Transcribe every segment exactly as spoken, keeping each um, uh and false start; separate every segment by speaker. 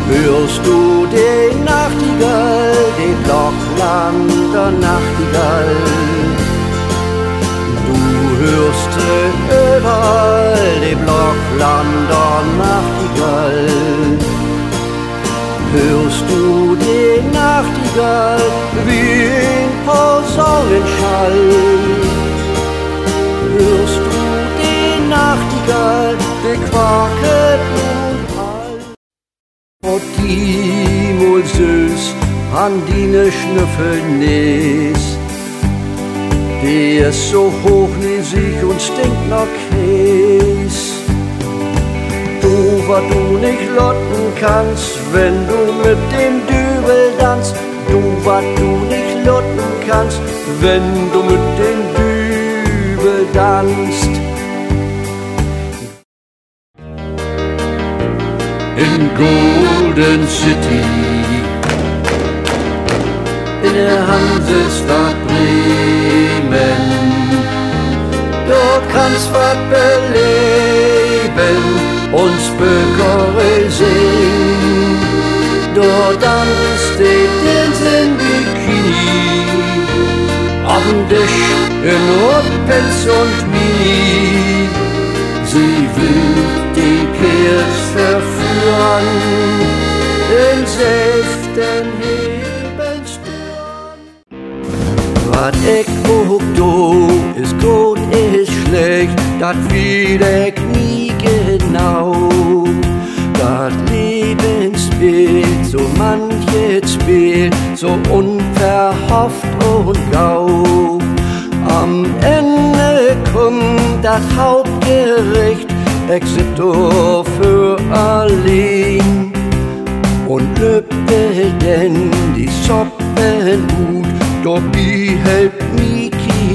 Speaker 1: Hörst du die Nachtigall, die Blocklander Nachtigall? Du hörst sie überall, die Blocklander Nachtigall. Hörst du die Nachtigall wie ein Posaunenschall? Hörst du die Nachtigall, die quaket und all? Und die mol süß an die Schnüffelnis, die ist so hochnäsig und stinkt nach Käse. Du, was du nicht lotten kannst, wenn du mit dem Dübel tanzt. Du, was du nicht lotten kannst, wenn du mit dem Dübel tanzt. In Golden City, in der Hansestadt Bremen, du kannst was beleben, uns Bürger sehen. Dort tanzt die Dirns in Bikini, am Tisch in Rotpelz und Mini. Sie will die Kerls verführen, den Säften heben stören. Was ich guck, du, ist gut, ist schlecht, dat will ich nie genau. Das Lebensbild, so manches Spiel, so unverhofft und gau. Am Ende kommt das Hauptgericht, ich sit do für allein und löppel denn die Soppen gut, doch die hält nie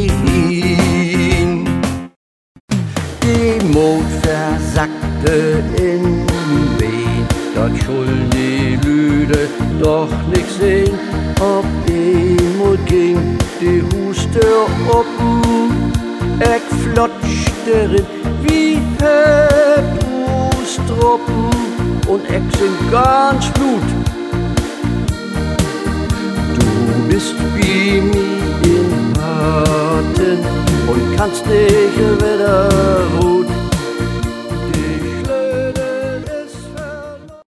Speaker 1: kein. Die Mond versackte in Wehen, dort schulden die Lüde doch nix sehen, ob die Mut ging, die Huste oppen, ich flotschte rin wie Peppustroppen und ich sind ganz Blut. Du bist wie mir in Harten und kannst nicht wieder ruht. Die Schlöde ist verloren.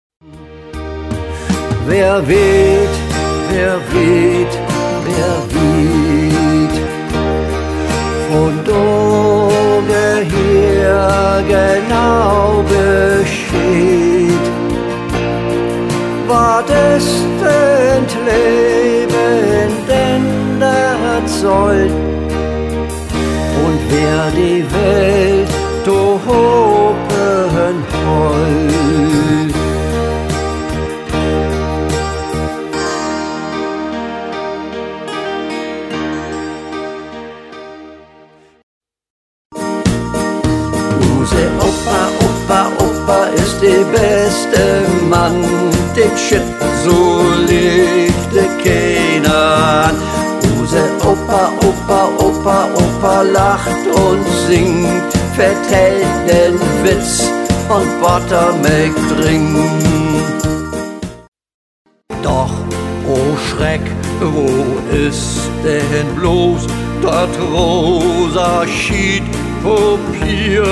Speaker 1: Wer weht, wer weht, wer weht, von Doge her genau besteht. Was ist denn Leben denn das soll? Und wer die Welt do hopen holl? Use Opa, Opa, Opa ist der beste Mann, den Shit so legte keiner an. Use Opa, Opa, Opa, Opa lacht und singt, vertellt den Witz und Buttermilk trinkt. Doch, oh Schreck, wo ist denn bloß das rosa Schiedpapier?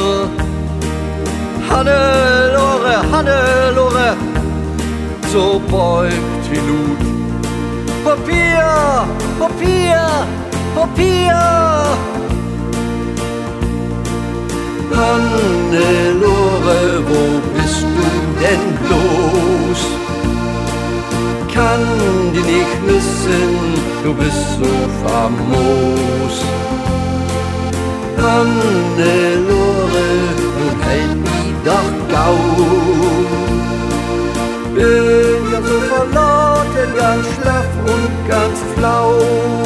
Speaker 1: Hannelore, Hannelore, so beugt die Lut. Papier, Papier, Papier. Hannelore, wo bist du denn bloß? Kann die nicht missen, du bist so famos. Hannelore, nun halt mich doch gau. Bin ganz so verlauten, ganz schlaff und ganz flau.